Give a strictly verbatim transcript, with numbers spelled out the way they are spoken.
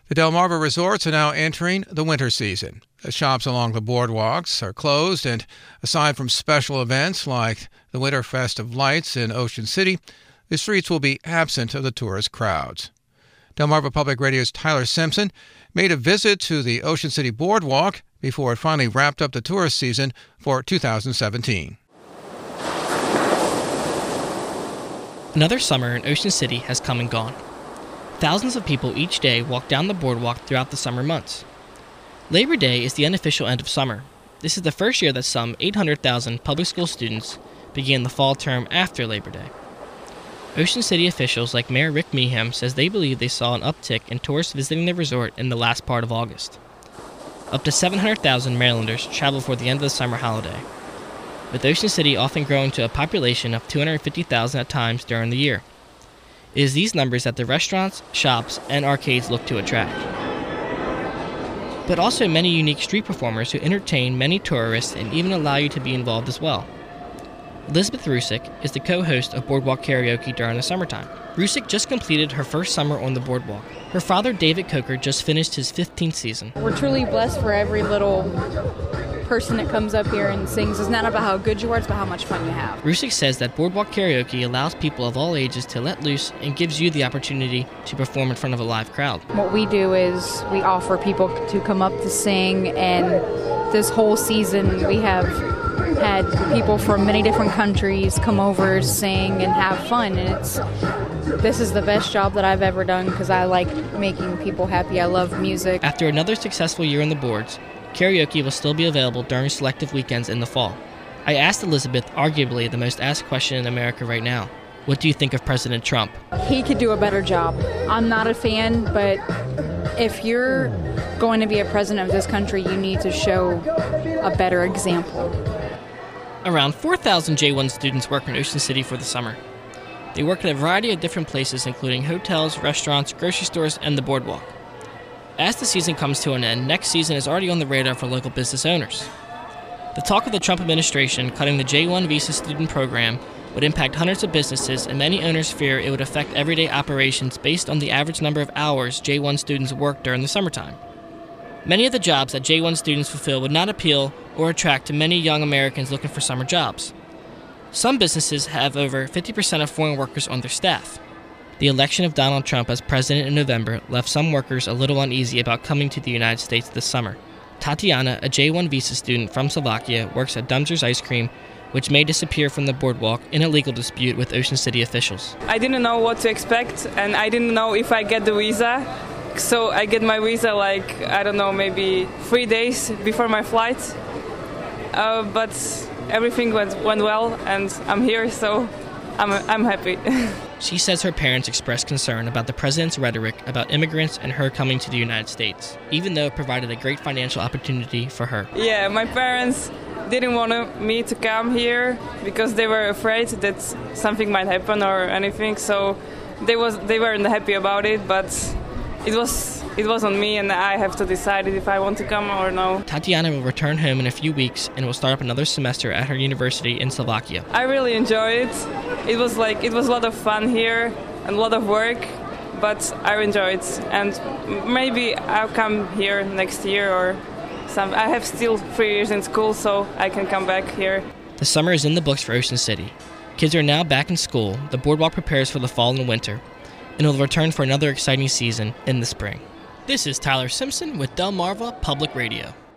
The Delmarva resorts are now entering the winter season. The shops along the boardwalks are closed, and aside from special events like the Winterfest of Lights in Ocean City, the streets will be absent of the tourist crowds. Delmarva Public Radio's Tyler Simpson made a visit to the Ocean City Boardwalk before it finally wrapped up the tourist season for two thousand seventeen. Another summer in Ocean City has come and gone. Thousands of people each day walk down the boardwalk throughout the summer months. Labor Day is the unofficial end of summer. This is the first year that some eight hundred thousand public school students began the fall term after Labor Day. Ocean City officials like Mayor Rick Meehan says they believe they saw an uptick in tourists visiting the resort in the last part of August. Up to seven hundred thousand Marylanders travel for the end of the summer holiday, with Ocean City often growing to a population of two hundred fifty thousand at times during the year. It is these numbers that the restaurants, shops, and arcades look to attract. But also many unique street performers who entertain many tourists and even allow you to be involved as well. Elizabeth Rusick is the co-host of Boardwalk Karaoke during the summertime. Rusick just completed her first summer on the boardwalk. Her father, David Coker, just finished his fifteenth season. We're truly blessed for every little person that comes up here and sings. It's not about how good you are, it's about how much fun you have. Rusick says that Boardwalk Karaoke allows people of all ages to let loose and gives you the opportunity to perform in front of a live crowd. What we do is we offer people to come up to sing, and this whole season we have had people from many different countries come over, sing, and have fun. And it's this is the best job that I've ever done because I like making people happy. I love music. After another successful year on the boards, karaoke will still be available during selective weekends in the fall. I asked Elizabeth arguably the most asked question in America right now. What do you think of President Trump? He could do a better job. I'm not a fan, but if you're going to be a president of this country, you need to show a better example. Around four thousand J one students work in Ocean City for the summer. They work at a variety of different places, including hotels, restaurants, grocery stores, and the boardwalk. As the season comes to an end, next season is already on the radar for local business owners. The talk of the Trump administration cutting the J one visa student program would impact hundreds of businesses, and many owners fear it would affect everyday operations based on the average number of hours J one students work during the summertime. Many of the jobs that J one students fulfill would not appeal or attract to many young Americans looking for summer jobs. Some businesses have over fifty percent of foreign workers on their staff. The election of Donald Trump as president in November left some workers a little uneasy about coming to the United States this summer. Tatiana, a J one visa student from Slovakia, works at Dumser's Ice Cream, which may disappear from the boardwalk in a legal dispute with Ocean City officials. I didn't know what to expect, and I didn't know if I get the visa. So I get my visa like, I don't know, maybe three days before my flight. Uh, but everything went, went well, and I'm here, so I'm, I'm happy. She says her parents expressed concern about the president's rhetoric about immigrants and her coming to the United States, even though it provided a great financial opportunity for her. Yeah, my parents didn't want me to come here because they were afraid that something might happen or anything, so they was they weren't happy about it, but it was it was on me, and I have to decide if I want to come or no. Tatiana will return home in a few weeks and will start up another semester at her university in Slovakia. I really enjoy it. It was like it was a lot of fun here and a lot of work, but I enjoy it. And maybe I'll come here next year or some. I have still three years in school, so I can come back here. The summer is in the books for Ocean City. Kids are now back in school. The boardwalk prepares for the fall and winter, and will return for another exciting season in the spring. This is Tyler Simpson with Delmarva Public Radio.